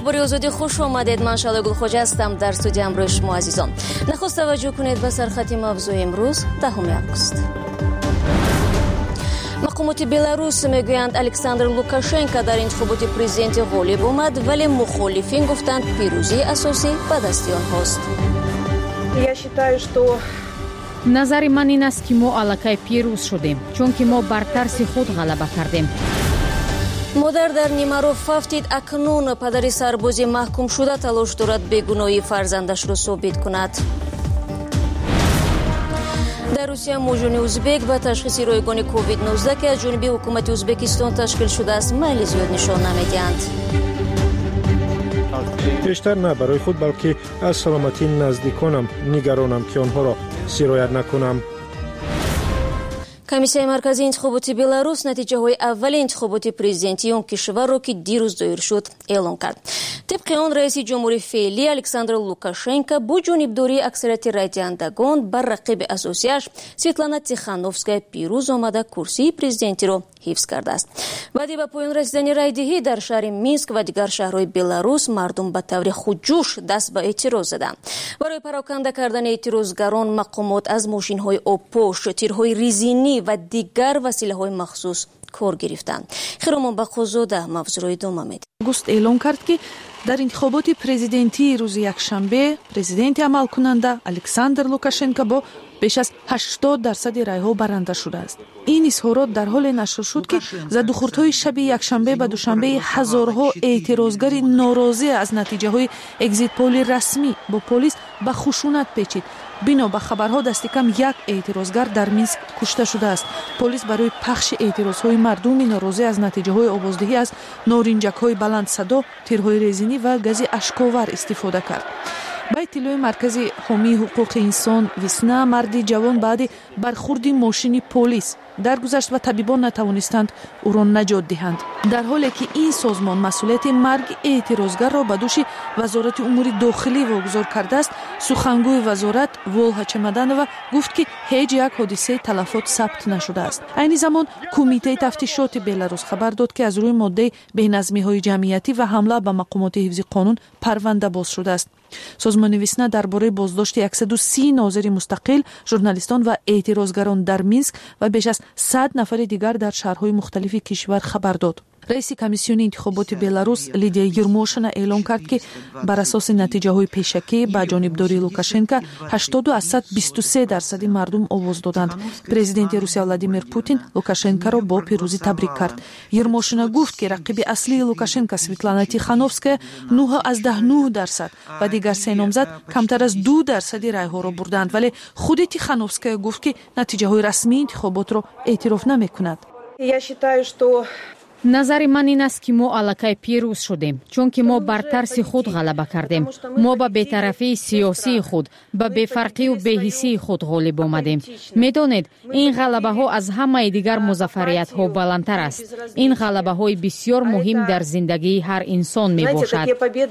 اخباری آزادی خوش آمدید. من شاله گلخوجه هستم در استودیو امروز شما عزیزان. نخست توجه کنید به سرخط موضوع امروز 10 آگوست. مقامات بلاروس میگویند الکساندر لوکاشنکو در انتخابات پرزیدنتی غالب آمد، ولی مخالفین گفتند پیروزی اساسی به دست آنهاست. نظر من این است که ما الکی پیروز شدیم، چون که ما بر ترس خود غلبه کردیم. مادر در نیمروف هفتید اکنون پدر سربازی محکوم شده تلاش دارد بیگناهی فرزندش را ثابت کند. در روسیه موجون ازبک به تشخیص رایگان کووید 19 که از جانب حکومت ازبکستان تشکیل شده است میل زیاد نشان نمیدهند. بیشتر نه برای خود بلکه از سلامتی نزدیکانم نگرانم که آنها را سرایت نکنم. комиссияи марказии интихоботи беларус натиҷаҳои аввали интихоботи президентии он кишварро ки дирӯз доир шуд эълон кард. тибқи он раиси ҷумҳурии феълӣ александр лукашенко бо ҷонибдории аксарияти райдиҳандагон бар рақиби асосияш светлана тихановская пирӯз омада курсии президентиро ҳифз кардааст. баъди ба поён расидани райдиҳӣ дар шаҳри минск ва дигар шаҳрҳои беларус мардум ба таври худҷӯш даст ба эътироз заданд. барои пароканда кардани эътирозгарон мақомот аз мошинҳои обпош, тирҳои резинӣ ва дигар василаҳои махсус кор гирифтанд. хиромон бақозода мавзӯъро идома медиҳад. август эълон кард ки дар интихоботи президентии рӯзи якшанбе президенти амалкунанда александр лукашенко бо беш аз 80% райҳо баранда шудааст. ин изҳорот дар ҳоле нашр шуд ки задухурдҳои шаби якшанбе ба душанбе ҳазорҳо эътирозгари норозӣ аз натиҷаҳои экзитполи расмӣ бо полис ба хушунат печид. бино ба хабарҳо дасти кам як эътирозгар дар минск кушта шудааст. полис барои пахши эътирозҳои мардуми норозӣ аз натиҷаҳои овоздиҳӣ аз норинҷакҳои баландсадо, тирҳои резинӣ ва гази ашковар истифода кард. ба иттилои маркази ҳомии ҳуқуқи инсон весна, марди ҷавон баъди бархурди мошини полис даргузашт ва табибон натавонистанд ӯро наҷот диҳанд. дар ҳоле ки ин созмон масъулияти марги эътирозгарро ба дӯши вазорати умури дохилӣ вогузор кардааст, сухангӯи вазорат волҳа чемаданова гуфт ки ҳеҷ як ҳодисаи талафот сабт нашудааст. айни замон кумитаи тафтишоти беларус хабар дод ки аз рӯи моддаи беназмиҳои ҷамъиятӣ ва ҳамла ба мақомоти ҳифзи қонун парванда боз шудааст. созмони весна дар бораи боздошти 130 нозири мустақил, журналистон ва эътирозгарон дар минск ва беш аз 100 нафари дигар дар шаҳрҳои мухталифи кишвар хабар дод. раиси комиссиони интихоботи беларус Лидия Ермошина эълон кард ки бар асоси натиҷаҳои пешакӣ ба ҷонибдории Лукашенко 80-23% мардум овоз доданд. президенти Русия Владимир Путин Лукашенкоро бо пирӯзӣ табрик кард. Ермошина гуфт ки рақиби аслии Лукашенко Светлана Тихановская 9.9% ва дигар се номзад камтар аз 2% райҳоро бурданд, вале худи Тихановская гуфт ки натиҷаҳои расмии интихоботро эътироф намекунад. назари ман ин аст ки мо аллакай пирӯз шудем, чун ки мо бар тарси худ ғалаба кардем. мо ба бетарафии сиёсии худ, ба бефарқию беҳисии худ ғолиб омадем. медонед, ин ғалабаҳо аз ҳамаи дигар музаффариятҳо баландтар аст. ин ғалабаҳои бисёр муҳим дар зиндагии ҳар инсон мебошад.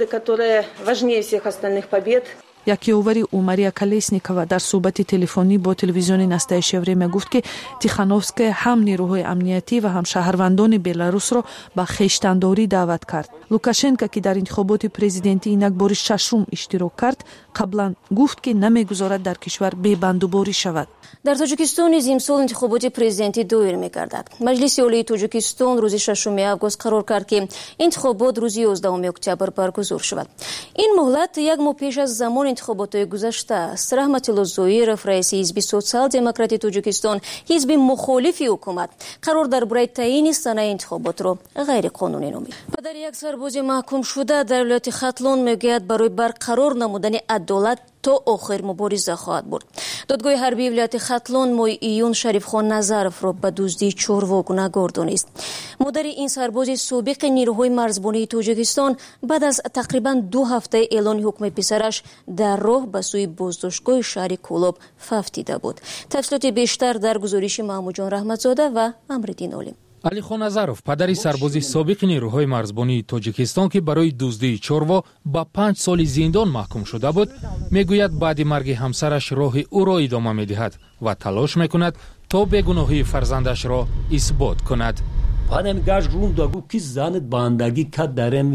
якиовари Мария Колесникова дар суҳбати телефонӣ бо телевизиони Настаишия время гуфт ки Тихановская ҳам нерӯҳои амниятӣ ва ҳам шаҳрвандони Беларусро ба хештандорӣ даъват кард. Лукашенко ки дар интихоботи президентӣ инак бори шашум иштирок кард, қаблан гуфт ки намегузорад дар кишвар бебандуборӣ шавад. дар тоҷикистон низ имсол интихоботи президентӣ доир мегардад. маҷлиси олии тоҷикистон рӯзи 6 август қарор кард ки интихобот рӯзи 11 октябр баргузор шавад. ин муҳлат як моҳ пеш аз замони интихоботҳои гузашта аст. раҳматилло зоиров, раиси ҳизби социал-демократии тоҷикистон, ҳизби мухолифи ҳукумат, қарор дар бораи таъини санаи интихоботро ғайриқонунӣ номид. падари як сарбози маҳкум шуда дар вилояти Хатлон мегӯяд барои барқарор намудани адолат то охир мубориза хоҳад бурд. додгоҳи ҳарбии вилояти Хатлон моҳи июн Шарифхон Назаровро ба дуздии чорвок нагардонист. модари ин сарбози собиқи нирӯҳои марзбонии Тоҷикистон баъд аз тақрибан 2 ҳафтаи эълони ҳукми писараш дар роҳ ба сӯи боздоштгоҳи шаҳри Кӯлоб фавтида буд. тафсилоти бештар дар гузориши Маҳмуҷон Раҳматзода ва Амриддин Олим. алихон Назаров, падари сарбози собиқи нерӯҳои марзбонии Тоҷикистон ки барои дуздии чорво ба 5 соли зиндон маҳкум шуда буд, мегӯяд баъди марги ҳамсараш роҳи ӯро идома медиҳад ва талош мекунад то бегуноҳии фарзандашро исбот кунад. панем гаш рум дагу ки занит бандагӣ кад дареми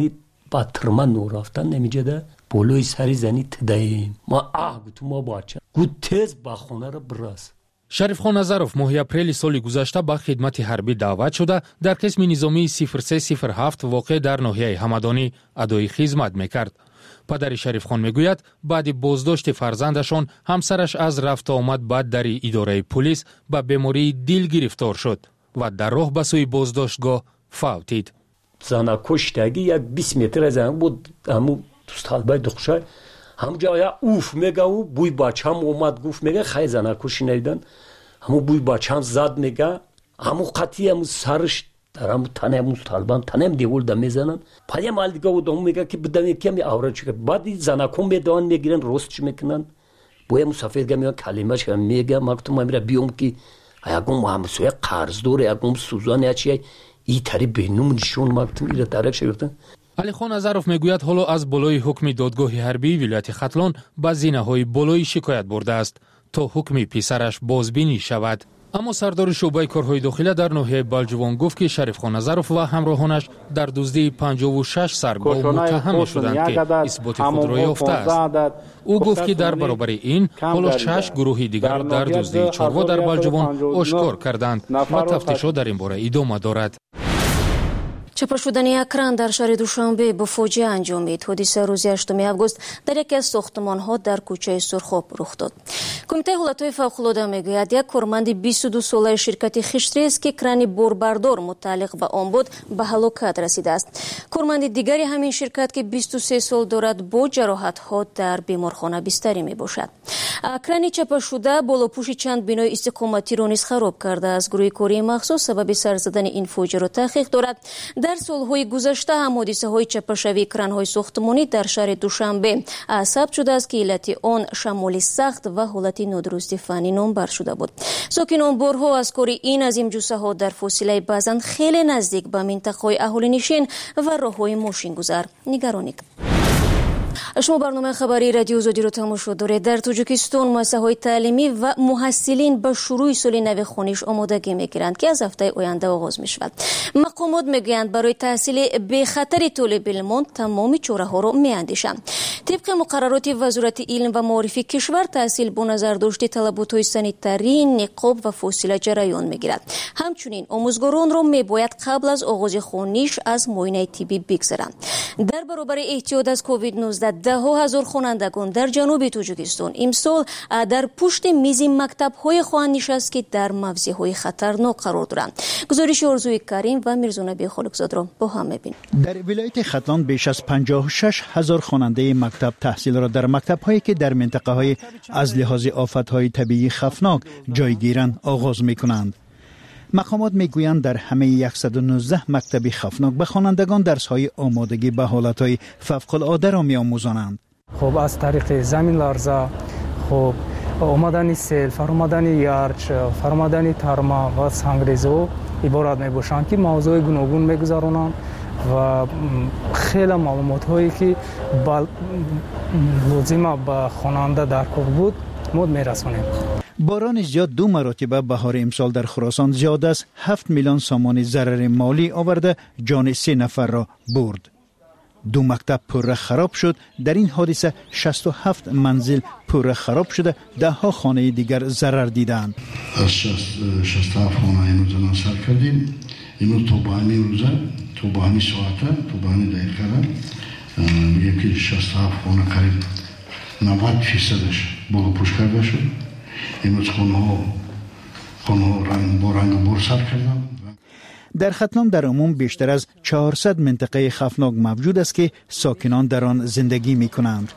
با ترما نور رفتن نمیجده بولوی سری زنی تداییم ما گوتو ما باچه گوت تیز با خونه را براس. شریفخان نظروف ماه اپریل سال گذشته به خدمت حربی دعوت شده در قسم نظامی 0307 واقع در ناحیه همدانی ادای خدمت میکرد. پدر شریفخان میگوید بعد بازداشت فرزندشان همسرش از رفت آمد بعد در اداره پلیس به بیماری دل گرفتار شد و در راه به سوی بازداشتگاه فوتید. زن کشتگی یک 20 متر از هم بود همو توستالبای دخشه هم جای اوف میگه و بوی بچم اومد گفت میگه خیلی زن کشی نیدن همو بوی بچم زد میگه همو قطعی همو سرش در همو تنه همو طالبان تنه هم دیول دم میزنن پای مال دیگه و دوم میگه که بدم یکی همی آورد چکه بعد زنکون میدوان میگیرن روست چی میکنن بوی همو سفید گه میگه کلمه چه میگه مکتوم همیره بیوم که اگم هم سوی قرض دوره اگم سوزان یا چیه ای تری بینوم نشون مکتوم ایره درک شگفتن. علی خان نظروف میگوید حالا از بالای حکم دادگاه حربی ولایت ختلان به زینه‌های بالای شکایت برده است تا حکم پسرش بازبینی شود. اما سردار شعبه کارهای داخلی در ناحیه بلجوان گفت که شریفخان نظروف و همراهانش در دزدی 56 سرگاه متهم شدند که اثبات خود را یافته است. او گفت که در برابر این حالا 6 گروه دیگر در دزدی چاروا در بلجوان آشکار کردند و تفتیشات در این باره ادامه دارد. چپا شدن اکران در شهر دوشنبه با فاجعه انجامید. حادثه روز 8 آگوست در یکی از ساختمان‌ها در کوچه سرخاب رخ داد. کمیته حالت‌های فوق‌العاده میگوید یک کارمند 22 ساله شرکت خشتری است که کران باربردار متعلق به آن بود به هلاکت رسیده است. کارمند دیگری همین شرکت که 23 سال دارد با جراحت‌ها در بیمارخانه بستری میباشد. کران چپا شده بالاپوش چند بنای استقامتی را نیز خراب کرده است. گروه کاری مخصوص سبب سر زدن این فاجعه را تحقیق دارد. در سالهای گذشته هم حادثه‌های چپشوی کران‌های ساختمانی در شهر دوشنبه ثبت شده است که علت آن شمال سخت و حالت نادرستی فنی نامبر شده بود. ساکنان بارها از کار این عظیم جثه‌ها در فاصله بعضاً خیلی نزدیک به منطقه‌های اهالی نشین و راه‌های ماشین گذر نگرانی. شما برنامه خبری رادیو آزادی را تماشا دارید. در تاجیکستان مؤسسه‌های تعلیمی و محصلین به شروع سال نو خوانش آمادگی می‌گیرند که از هفته آینده آغاز می‌شود. مقامات می‌گویند برای تحصیل به خطر طالب علمان تمام چاره‌ها را می‌اندیشند. طبق مقررات وزارت علم و معارف کشور تحصیل با نظر داشت طلبات‌های سانیتاری، نقاب و فاصله جریان می‌گیرد. همچنین آموزگاران را می‌باید قبل از آغاز خوانش از معاینه طبی بگذرند. در برابر احتیاط از کووید 19 10,000 خوانندگان در جنوب تاجیکستان امسال در پشت میز مکتب‌های خواهند نشست که در موضع‌های خطرناک قرار دارند. گزارش آرزوی کریم و میرزانبی خالقزاد را با هم می‌بینیم. در ولایت ختلان بیش از 56,000 خواننده مکتب تحصیل را در مکتب‌هایی که در منطقه‌های از لحاظ آفت‌های طبیعی خطرناک جایگیرند آغاز می‌کنند. مقامات میگویند در همه 119 مکتب خفناک به خوانندگان درس‌های آمادگی به حالت‌های فوق‌العاده را می‌آموزانند. خب از طریق زمین لرزه، خب آمدن سیل، فرآمدن یارچ، فرآمدن ترما و سنگریزه عبارت میباشند که موضوع گوناگون میگذرانند و خیلی معلومات‌هایی که لازمه به خواننده درکار بود مود میرسانیم. باران زیاد 2 مرتبه بهار امسال در خراسان زیاد از 7 میلیون سامان ضرر مالی آورده جان 3 نفر را برد. 2 مکتب پره خراب شد. در این حادثه 67 منزل پره خراب شده، 10 خانه دیگر ضرر دیدند. از 67 خانه اینو سر کردیم. اینو تو با همین روزه، تو با همین ساعته، تو با همین دقیقه میگیم که 67 خانه قریب 90%ش بالا پوش کرده شد. امروز خانه رنگ بور سر کردن. در ختلان در عموم بیشتر از 400 منطقه خفناک موجود است که ساکنان در آن زندگی می کنند.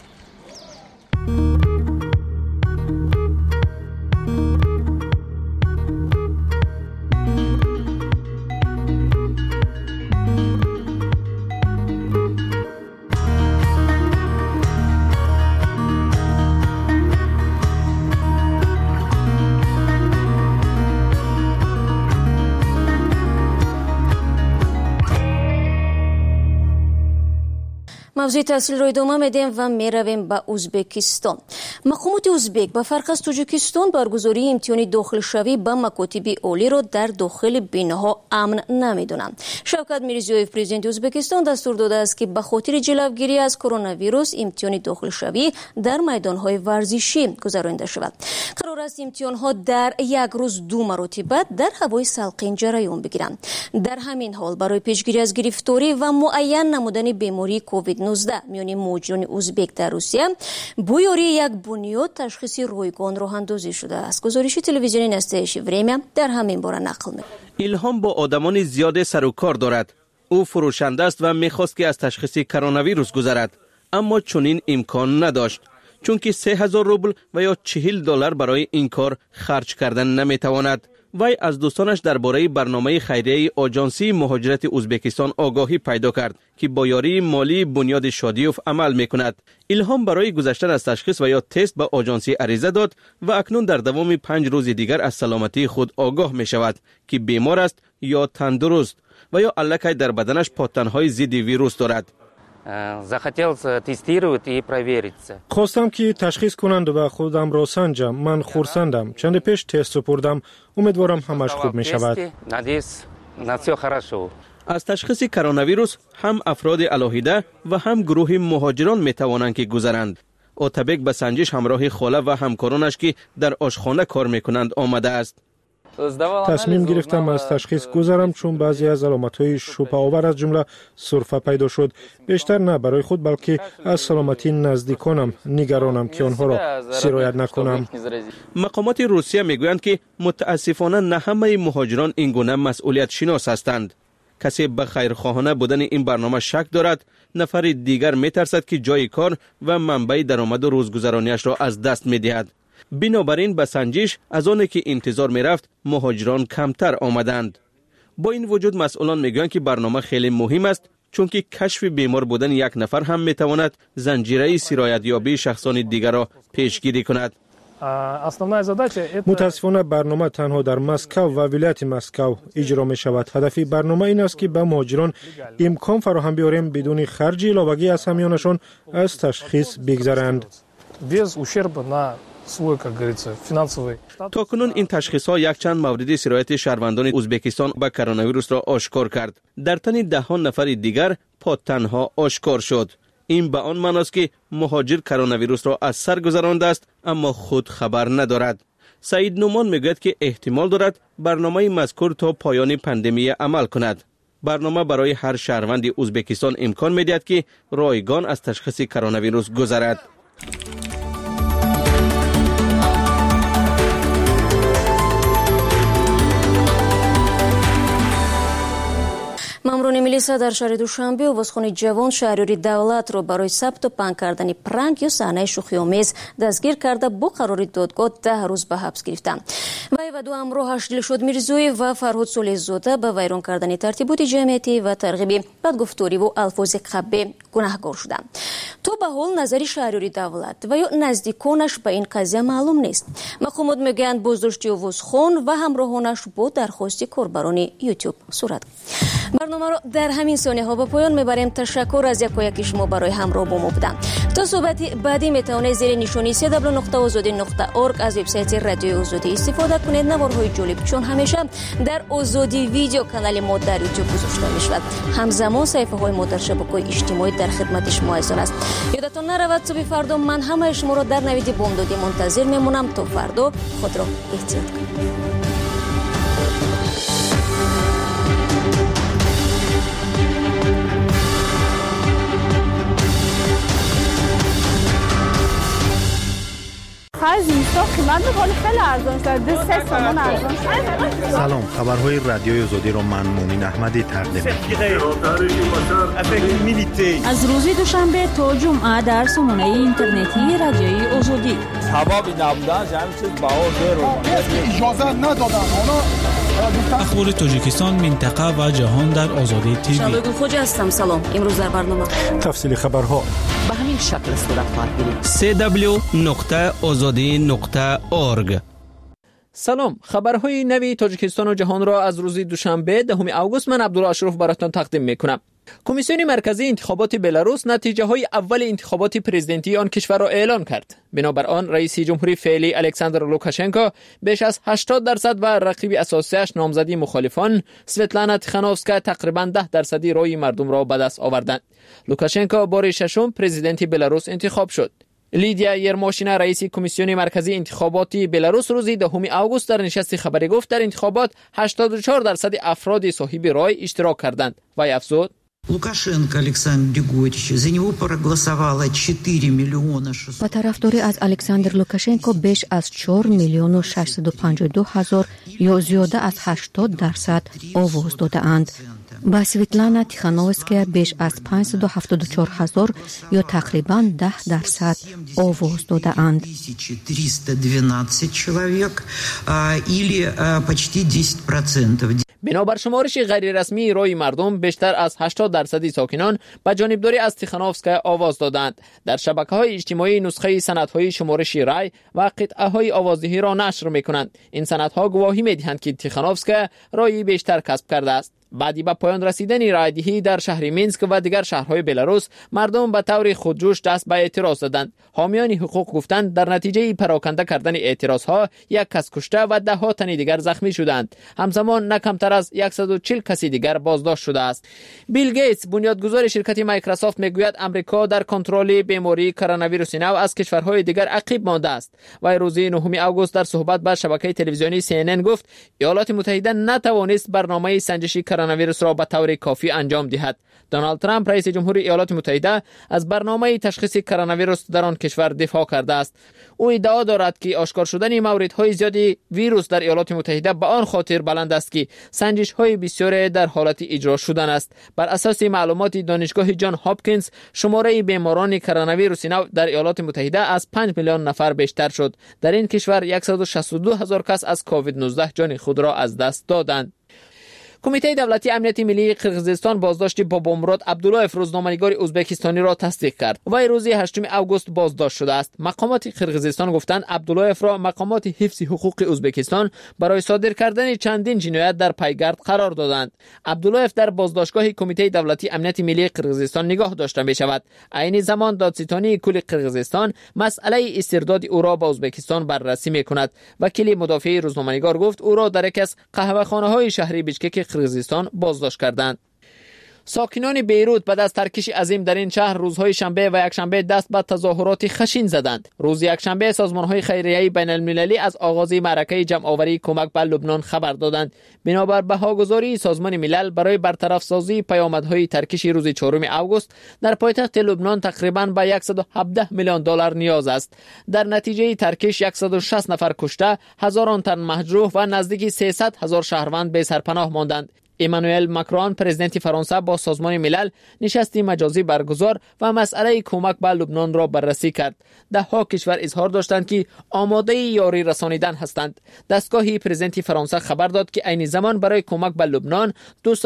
موضوع تحصیل رو ادامه میدیم و میرویم به ازبکستان. مقامات ازبک به فرق از تاجیکستان برگزاری امتحان داخل شوی به مکاتب عالی را در داخل بیناها امن نمیدونند. شوکت میرزیویف پرزیدنت ازبکستان دستور داده است که به خاطر جلوگیری از کرونا ویروس امتحان داخل شوی در میدانهای ورزشی گذرانده شود. قرار است امتحانها در یک روز 2 مرتبه در هوای سلقین جریان بگیرند. در همین حال برای پیشگیری از گرفتاری و معین نمودن بیماری کووید 19 میان مهاجران ازبک در روسیه بویاری یک بنیاد تشخیصی رایگان راه اندازی شده است. گزارش تلویزیونی نستایش وریمیا در همین باره نقل می. ایلهام با آدمان زیاد سر و کار دارد. او فروشنده است و میخواست که از تشخیص کرونا ویروس گذرد، اما چنین امکان نداشت، چون که 3000 روبل و یا $40 برای این کار خرج کردن نمیتواند. وی از دوستانش درباره برنامه خیریه آژانسی مهاجرت ازبکستان آگاهی پیدا کرد که با یاری مالی بنیاد شادیوف عمل میکند. ایلهام برای گذشتن از تشخیص و یا تست به آژانسی عریضه داد و اکنون در دوام 5 روز دیگر از سلامتی خود آگاه می شود که بیمار است یا تندرست و یا الکی در بدنش پاتنهای ضد ویروس دارد. خواستم که تشخیص کنند و خودم را سنجم. من خرسندم. چند پیش تست سپردم. امیدوارم همش خوب می شود. از تشخیص کرونا ویروس هم افراد علاهیده و هم گروه مهاجران می توانند که گذرند. آتابک به سنجش همراه خاله و همکارانش که در آشخانه کار می کنند آمده است. تصمیم گرفتم از تشخیص گذرم، چون بعضی از علامت‌های شبه‌آور از جمله سرفه پیدا شد. بیشتر نه برای خود بلکه از سلامتی نزدیکانم نگرانم که آنها را سرایت نکنم. مقامات روسیه میگویند که متاسفانه نه همه مهاجران این گونه مسئولیت شناس هستند. کسی به خیرخواهانه بودن این برنامه شک دارد، نفر دیگر میترسد که جای کار و منبع درآمد و روزگذرانیش را از دست میدهد. بنابراین به سنجش از آنی که انتظار می رفت مهاجران کمتر آمدند. با این وجود مسئولان میگویند که برنامه خیلی مهم است، چون که کشف بیمار بودن یک نفر هم می تواند زنجیره سرایت یابی شخصان دیگر را پیشگیری کند. متاسفانه برنامه تنها در مسکو و ولایت مسکو اجرا می شود. هدف برنامه این است که به مهاجران امکان فراهم بیاریم بدون خرج علاوه‌ای از همیانشان از تشخیص بگذرند. تا کنون این تشخیص ها یک چند مورد سرایت شهروندان ازبکستان به کرونا ویروس را آشکار کرد. در تن 10 نفر دیگر پاتنها آشکار شد. این به آن معنی است که مهاجر کرونا ویروس را از سر گذرانده است، اما خود خبر ندارد. سعید نومان میگوید که احتمال دارد برنامه مذکور تا پایان پاندمی عمل کند. برنامه برای هر شهروند ازبکستان امکان میدهد که رایگان از تشخیص کرونا ویروس گذرد. ماموران ملیسا در شهر دوشنبه آوازخوان جوان شهریاری دولت را برای ثبت و پنگ کردن پرنگ یا صحنه شوخی‌آمیز دستگیر کرده با قرار دادگاه 10 روز به حبس گرفتند. وی و 2 همراهش دلشاد میرزویف و فرهاد صالح‌زاده به ویران کردن ترتیبات جمعیتی و ترغیب بدگفتاری و الفاظ قبیح گناهکار شدند. تا به حال نظر شهریاری دولت و یا نزدیکانش به این قضیه معلوم نیست. مقامات میگویند بازداشتی آوازخوان و همراهانش با درخواست کاربران یوتیوب صورت گرفت. برنامه را در همین ثانیه ها به پایان میبریم. تشکر از یکایک شما برای همراه با ما بودن. تا صحبت بعدی میتوانید زیر نشانی www.azadi.org از وبسایت رادیو آزادی استفاده کنید. نوارهای جالب چون همیشه در آزادی ویدیو کانال ما در یوتیوب گذاشته میشود. همزمان صفحه های ما در شبکه‌های اجتماعی در خدمت شما حاضر است. یادتان نرود صبح فردا من همه شما را در نوید بامدادی منتظر میمونم. تا فردا خود را احتیاط کنید. سلام، خبرهای رادیوی آزادی را من مومن احمدی تقدیم می‌کنم. از روز دوشنبه تا جمعه در سامانه اینترنتی رادیوی آزادی. اخبار تاجیکستان، منطقه و جهان در آزادی تیوی. شباب خوش هستم. سلام. امروز در برنامه تفصیل خبرها به همین شکل صورت خواهد گرفت. www.azadi.org. سلام، خبرهای نوی تاجیکستان و جهان را از روز دوشنبه 10 آگوست من عبدالله اشرف براتون تقدیم میکنم. کمیسیون مرکزی انتخابات بلاروس نتیجه های اول انتخابات پرزیدنتی آن کشور را اعلام کرد. بنابر آن رئیس جمهوری فعلی الکساندر لوکاشنکو بیش از 80% و رقیب اساسیش نامزدی مخالفان سویتلانا تیخانوفسکا تقریبا 10% رای مردم را به دست آوردند. لوکاشنکو بار ششم پرزیدنت بلاروس انتخاب شد. لیدیا یرموشینا رئیس کمیسیون مرکزی انتخابات بلاروس روز 10 آگوست در نشست خبری گفت در انتخابات 84% افراد صاحب رای اشتراک کردند و افزود Лукашенко Александр Григорьевич, за него проголосовало 4 миллиона 600. با طرفداری از الکساندر لوکاشنکو بیش از 4 میلیون و 652 هزار یا زیاده از 80% آواز دادند. با سویتلانا تیخانوفسکا بیش از 574 هزار یا تقریبا 10% آواز دادند. 312 человек или почти 10%. بنابر شمارش غیر رسمی رای مردم بیشتر از 80% ساکنان به جانبداری از تیخانوفسکا آواز دادند. در شبکه‌های اجتماعی نسخه سندهای شمارش رای و قطعه‌های آوازدهی را نشر می‌کنند. این سندها گواهی می‌دهند که تیخانوفسکا رای بیشتر کسب کرده است. بعدی به پایان رسیدن رایدهی در شهر مینسک و دیگر شهرهای بلاروس مردم به طور خودجوش دست به اعتراض دادند. حامیان حقوق گفتند در نتیجه پراکنده کردن اعتراضها یک کس کشته و ده ها تن دیگر زخمی شدند. همزمان نه کمتر از 140 کسی دیگر بازداشت شده است. بیل گیتس بنیادگذار شرکت مایکروسافت میگوید آمریکا در کنترل بیماری کرونا ویروس نو از کشورهای دیگر عقب مانده است. و روز 9 آگوست در صحبت با شبکه تلویزیونی CNN گفت ایالات متحده نتوانست برنامه سنجش کرونا ویروس را به طور کافی انجام دهد. دونالد ترامپ رئیس جمهور ایالات متحده از برنامه تشخیص کرونا ویروس در آن کشور دفاع کرده است. او ادعا دارد که آشکار شدن موردهای زیادی ویروس در ایالات متحده به آن خاطر بلند است که سنجش‌های بسیار در حالت اجرا شدن است. بر اساس معلومات دانشگاه جان هاپکینز شماره بیماران کرونا ویروس نو در ایالات متحده از 5 میلیون نفر بیشتر شد. در این کشور 162 هزار کس از کووید 19 جان خود را از دست دادند. کمیته دولتی امنیت ملی قرقیزستان بازداشت بابامراد عبداللهف روزنامه‌نگار ازبکستانی را تصدیق کرد و روز 8 آگوست بازداشت شده است. مقامات قرقیزستان گفتند عبداللهف را مقامات حفظ حقوق ازبکستان برای صادر کردن چندین جنایت در پیگرد قرار دادند. عبداللهف در بازداشتگاه کمیته دولتی امنیت ملی قرقیزستان نگاه داشته می شود. عین زمان دادستانی کل قرقیزستان مسئله استرداد او را به ازبکستان بررسی می کند. وکیل مدافع روزنامه‌نگار گفت او را در یک از قهوه‌خانه‌های شهری بیشکک قرقیزستان بازداشت کردند. ساکنان بیروت بعد از ترکش عظیم در این شهر روزهای شنبه و یکشنبه دست به تظاهرات خشن زدند. روز یکشنبه سازمان‌های خیریه‌ای بین‌المللی از آغاز معرکه جمع‌آوری کمک به لبنان خبر دادند. بنابر بهاگذاری سازمان ملل برای برطرف سازی پیامدهای ترکش روز 4 آگوست در پایتخت لبنان تقریباً به 117 میلیون دلار نیاز است. در نتیجه ترکش 160 نفر کشته، هزاران تن مجروح و نزدیک 300 هزار شهروند به سرپناه ماندند. ایمانوئل ماکرون پرزیدنت فرانسه با سازمان ملل نشستی مجازی برگزار و مسئله کمک به لبنان را بررسی کرد. ده ها کشور اظهار داشتند که آماده یاری رسانیدن هستند. دستگاه پرزیدنت فرانسه خبر داد که عین زمان برای کمک به لبنان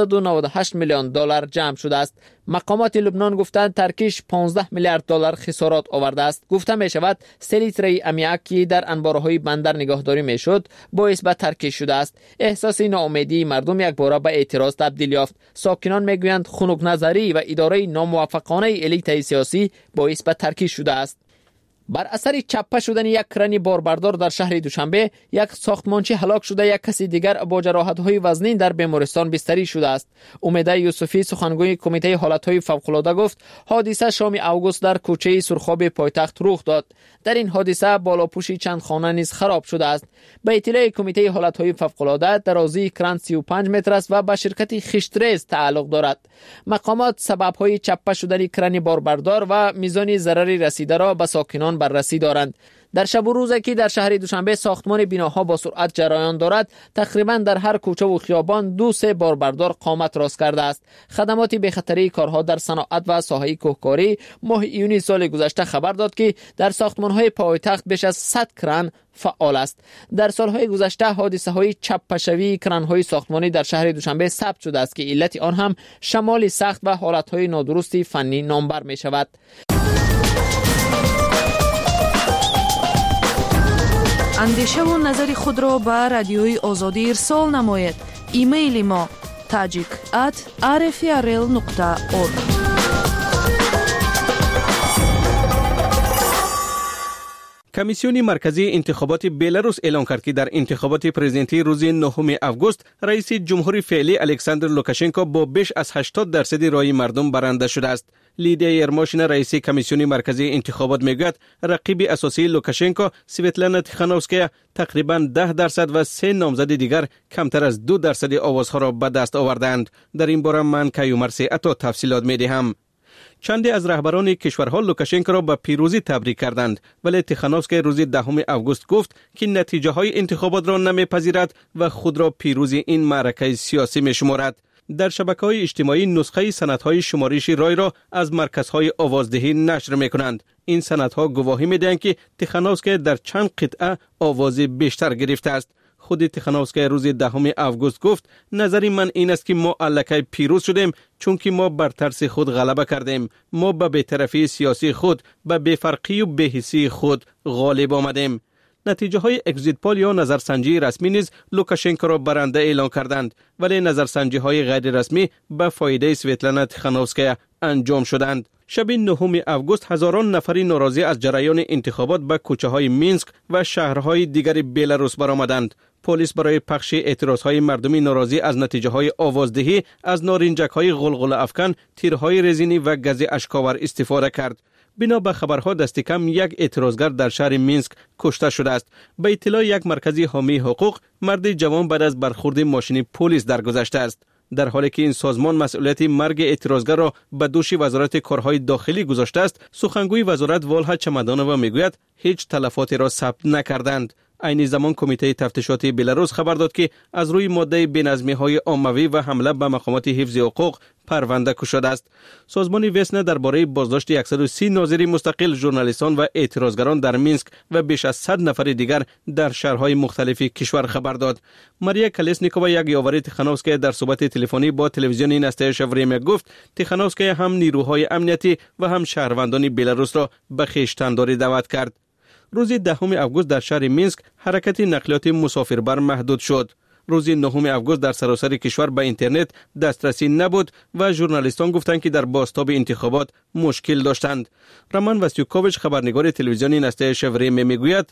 298 میلیون دلار جمع شده است. مقامات لبنان گفتند ترکش 15 میلیارد دلار خسارات آورده است. گفته می شود 3 لیتر امیاک که در انبارهای بندر نگهداری می شد باعث به ترکش شده است. احساس ناامیدی مردم یک بار به اعتراض تبدیل یافت. ساکنان میگویند خنک نظری و اداره ناموفقانه الیت سیاسی باعث به ترکش شده است. بر اثر چپه شدن یک کرن باربردار در شهر دوشنبه یک ساختمانچی هلاک شده، یک کسی دیگر با جراحت‌های وزنین در بیمارستان بستری شده است. امیده یوسفی سخنگوی کمیته حالت‌های فوق‌العاده گفت حادثه شام آگوست در کوچه سرخاب پایتخت رخ داد. در این حادثه بالاپوشی چند خانه نیز خراب شده است. به اطلاع کمیته حالت‌های فوق‌العاده درازی کرن 35 متر است و به شرکت خشترز تعلق دارد. مقامات سبب‌های چپه شدن کرن باربردار و میزان ضرری رسیده را به ساکنان بررسی دارند. در شب و روزی که در شهر دوشنبه ساختمان بناها با سرعت جریان دارد، تقریبا در هر کوچه و خیابان 2-3 باربردار قامت راست کرده است. خدمات بخطری کارها در صنعت و ساحه کوهکاری ماه ایونی سال گذشته خبر داد که در ساختمان‌های پایتخت بیش از 100 کران فعال است. در سالهای گذشته حادثه‌های چپه‌شوی کران‌های ساختمانی در شهر دوشنبه ثبت شده است که علت آن هم شمال سخت و حالت‌های نادرستی فنی نامبر می‌شود. اندیشه و نظر خود را به رادیوی آزادی ارسال نماید. ایمیل ما tajik@rfrl.org. کمیسیون مرکزی انتخابات بلاروس اعلام کرد که در انتخابات پرزیدنتی روز 9 آگوست رئیس جمهوری فعلی الکساندر لوکاشنکو با بیش از 80% رای مردم برنده شده است. لیدیا یرماشین رئیس کمیسیون مرکزی انتخابات میگوید رقیب اساسی لوکاشنکو سویتلانا تیخانوفسکایا تقریبا 10% و 3 نامزد دیگر کمتر از 2% آوازها را به دست آوردند. در این باره من کیومرسی اتا تفصیلات میدهم. چندی از رهبران کشورها لوکاشنکو را به پیروزی تبریک کردند، ولی تیخانوفسکی روز 10 آگوست گفت که نتیجه های انتخابات را نمیپذیرد و خود را پیروز این معرکه سیاسی میشمارد. در شبکه‌های اجتماعی نسخه سندهای شمارش رای را از مرکزهای آوازدهی نشر می‌کنند. این سندها گواهی می‌دهند که تیخانوفسکی در چند قطعه آواز بیشتر گرفته است. خود تیخانوفسکی روز 10 آگوست گفت نظری من این است که ما الکی پیروز شدیم چون که ما بر ترس خود غلبه کردیم. ما به بی‌طرفی سیاسی خود، به بی‌فرقی و بی‌حسی خود غالب آمدیم. نتیجه های اگزیت پول یا نظرسنجی رسمی نیز لوکاشنکو را برنده اعلان کردند، ولی نظرسنجی های غیر رسمی به فایده سویتلانا تیخانوفسکایا انجام شدند. شب 9 آگوست هزاران نفری ناراضی از جریان انتخابات به کوچه های مینسک و شهرهای دیگر بلاروس برآمدند. پلیس برای پخش اعتراضهای مردمی ناراضی از نتیجه های آوازدهی از نارنجک های غلغله افکن، تیرهای رزینی و گاز اشک‌آور استفاده کرد. بنا به خبرها دست کم یک اعتراضگر در شهر مینسک کشته شده است. به اطلاع یک مرکزی حامی حقوق، مرد جوان بعد از برخورد ماشین پلیس درگذشته است. در حالی که این سازمان مسئولیت مرگ اعتراضگر را به دوش وزارت کارهای داخلی گذاشته است، سخنگوی وزارت والها چمدانووا میگوید هیچ تلفاتی را ثبت نکردند. عین زمان کمیته تفتیشات بلاروس خبر داد که از روی ماده بی‌نظمی‌های عمومی و حمله به مقامات حفظ حقوق پرونده کشیده است. سازمان وسنا درباره بازداشت 130 ناظر مستقل، ژورنالیستان و اعتراضگران در مینسک و بیش از 100 نفر دیگر در شهرهای مختلف کشور خبر داد. ماریا کالسنیکووا یک یاور تیخانوفسکی در صحبت تلفنی با تلویزیون نستایش وریم گفت تیخانوفسکی هم نیروهای امنیتی و هم شهروندان بلاروس را به خویشتنداری دعوت کرد. روز 10 آگوست در شهر مینسک حرکت نقلیات مسافربر محدود شد. روز 9 آگوست در سراسر کشور به اینترنت دسترسی نبود و ژورنالیستان گفتند که در بازتاب انتخابات مشکل داشتند. رمان واسیوکوویچ خبرنگار تلویزیون نستایش وریم میگوید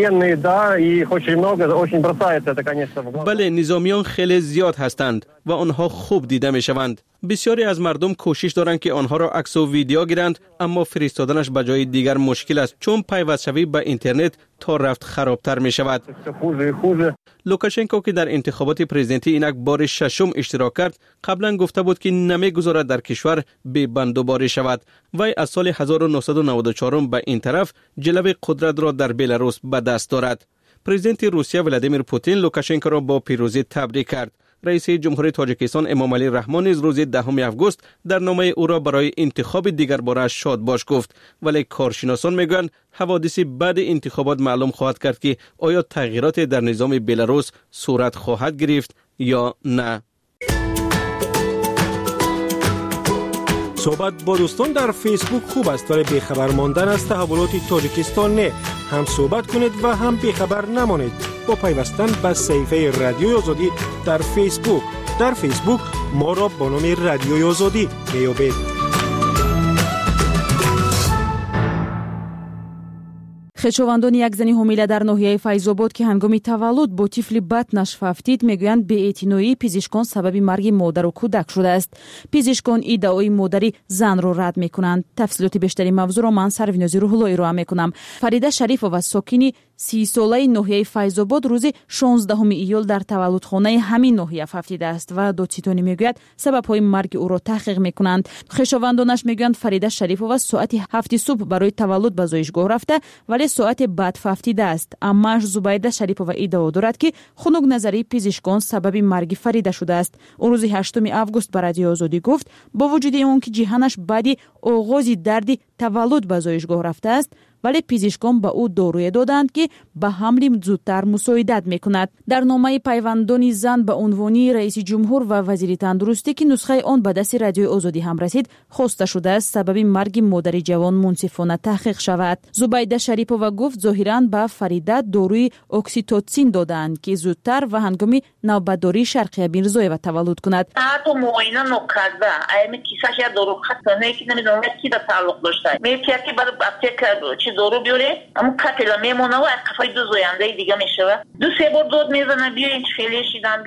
بله، نظامیان خیلی زیاد هستند و آنها خوب دیده می شوند. بسیاری از مردم کوشش دارند که آنها را عکس و ویدیو گیرند، اما فرستادنش به جای دیگر مشکل است چون پیوست‌شوی به اینترنت تا رفت خرابتر می شود. لوکاشنکو که در انتخابات پرزیدنتی اینک بار ششم اشتراک کرد، قبلا گفته بود که نمیگذارد در کشور بی بندوباری شود. وی از سال 1994 به این طرف جلوه قدرت را در بلاروس به دست دارد. پرزیدنت روسیه ولادیمیر پوتین لوکاشنکو را با پیروزی تبریک کرد. رئیس جمهوری تاجیکستان امام علی رحمان نیز روز 10 آگوست در نامه او را برای انتخاب دیگر باره شاد باش گفت، ولی کارشناسان میگویند حوادث بعد انتخابات معلوم خواهد کرد که آیا تغییرات در نظام بلاروس صورت خواهد گرفت یا نه. صحبت با دوستان در فیسبوک خوب است، ولی بیخبر ماندن از تحولات تاجیکستان نه. هم صحبت کنید و هم بیخبر نمانید با پیوستن به صفحه رادیوی آزادی در فیسبوک. در فیسبوک ما را با نام رادیوی آزادی بیابید. خیشاوندان یک زنی حامله در ناحیه فیض‌آباد که هنگام تولد با طفلی بد نشف افتید میگویند بی‌اعتنایی پزشکان سبب مرگ مادر و کودک شده است. پزشکان ادعای مادری زن را رد میکنند. تفصیلات بیشتری موضوع را من سروینازی روح‌الله ارائه میکنم. فریده شریفова ساکنی 30 ساله ناحیه فیض‌آباد روز 16 ایول در تولدخانه همین ناحیه افتیده است و دادستانی میگوید سبب‌های مرگ او را تحقیق میکنند. خیشاوندانش میگویند فریده شریفova ساعت 7 صبح برای تولد به زایشگاه رفته ولی ساعت بعد افتیده است. اماش زبیده شریفova ادعا دارد که خنک نظری پزشکان سبب مرگ فریده شده است. او روز 8 آگوست به رادیو آزادی گفت با وجود اون که جهانش بعد آغاز درد تولد به زایشگاه رفته است ولی پزشکان به او داروی دادند که به حمل زودتر مساعدت میکند. در نامه پیوندان زن به عنوان رئیس جمهور و وزیر تندرستی که نسخه آن به دست رادیو آزادی هم رسید خواسته شده است سبب مرگ مادر جوان منصفانه تحقیق شود. زبیده شریپووا گفت ظاهرا به فریده داروی اکسیتوسین دادند که زودتر و هنگام نوبتداری شرقیه میرزایeva تولد کند. حتی معاینه نکرده ایم کیسش یا دارو خطرناکه که نمیدونم کی به تعلق داشته میگه که برای اپتیک چی دارو بیاره اما کاتلا میمونه و از کفای دو زاینده دیگه میشه دو سه بار داد میزنه بیاین فعلی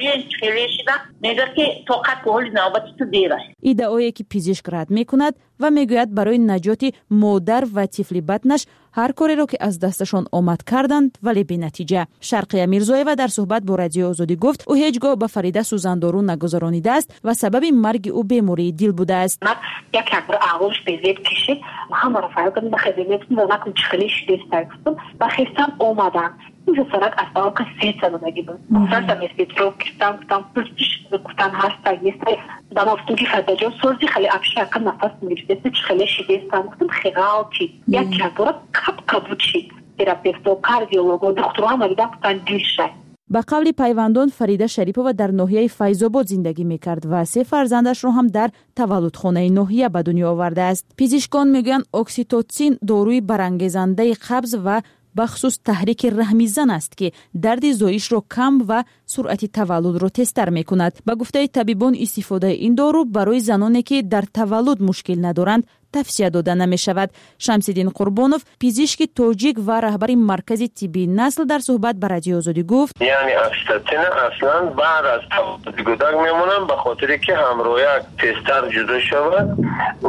شدن میگه که طاقت به حال نوبت تو دیره. ادعایی که پزشک رد میکند و میگوید برای نجات مادر و طفل بدنش هر کاری را که از دستشان آمد کردند ولی بی نتیجه. شرقیه میرزایeva در صحبت با رادیو آزادی گفت او هیچگاه به فریده سوزندارو نگذرانیده است و سبب مرگ او بیماری دل بوده است. یک بار اولش بیزید کشید همه را فرق کردم خدمت نکن چخلی شده استرکتم و خستم اومدم اینجا سرک از آقا 3 سالگی بود. سرم استرو کردم پرسش گفتن هست نیست دم افتون که فداجو سوزی خیلی افشار نفس میگیره چخلی شده استرکتم خیلی یک بار کبوچی تراپیست و کاردیولوگ و دکترها مریضا کردن دیشه. به قول پیوندان فریده شریپووا در ناحیه فیض‌آباد زندگی میکرد و 3 فرزندش را هم در تولدخانه ناحیه به دنیا آورده است. پزشکان میگویند اکسیتوسین داروی برانگیزنده قبض و بخصوص تحریک رحم زن است که درد زایش را کم و سرعت تولد را تیزتر میکند. به گفته طبیبان استفاده این دارو برای زنانی که در تولد مشکل ندارند توصیه داده نمی شود. شمس‌الدین قربانوف پزشک تاجیک و رهبر مرکز طبی نسل در صحبت با رادیو آزادی گفت یعنی اکسیتوسین اصلا بعد از تولد کودک میمونن به خاطری که همرویه تیزتر جدا شود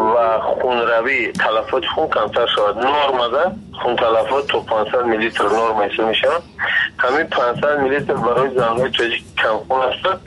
و خونروی تلفات خون کمتر شود. نرم ده خون تلفات تو 500 میلی لیتر نرم حساب میشه. همین 500 میلی لیتر برای زنهای تاجیک کم خون است.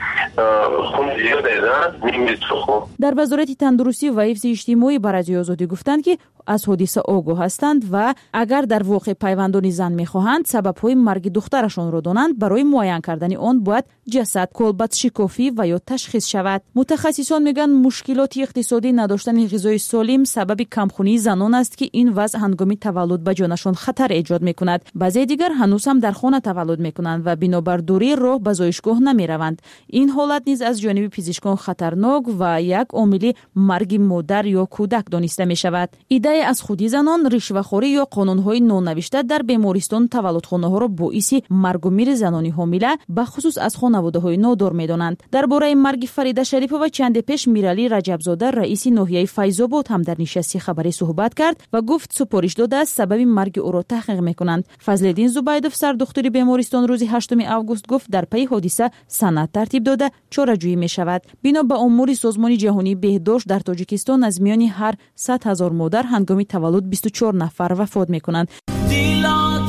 خون زیاد ایدن نیم لیتر خون. در وزارت تندرستی و حفظ اجتماعی با رادیو آزادی گفتند که از حادثه آگاه هستند و اگر در واقع پیوندان زن میخواهند سبب‌های مرگ دخترشان را دانند برای معاین کردن آن باید جسد کلبت شکافی و یا تشخیص شود. متخصصان میگن مشکلات اقتصادی نداشتن غذای سالم سبب کمخونی زنان است که این وضع هنگام تولد به جانشان خطر ایجاد میکند. بعضی دیگر هنوز هم در خانه تولد میکنند و بنابر دوری راه به زایشگاه نمیروند. این حالت نیز از جانب پزشکان خطرناک و یک عامل مرگ مادر یا کودک دانسته می شود. ایده از خودی زنان، رشوه‌خوری یا قانون‌های نونوشته در بیمارستان تولدخانه‌ها را باعث مرگ و میر زنان حامله به خصوص از خانواده‌های نادار می‌دانند. درباره مرگ فریده شریپووا چند پیش میرعلی رجبزاده رئیس ناحیه فیض‌آباد هم در نشست خبری صحبت کرد و گفت سپارش داده است سبب مرگ او را تحقیق می‌کنند. فضل‌الدین زبیدوف سردختری بیمارستان روز 8 آگوست گفت در پی حادثه سند ترتیب داده چاره‌جویی می‌شود. بنا به امور سازمان جهانی بهداشت در تاجیکستان از میان هر 100,000 مادر هنگام تولد 24 نفر وفات می‌کنند.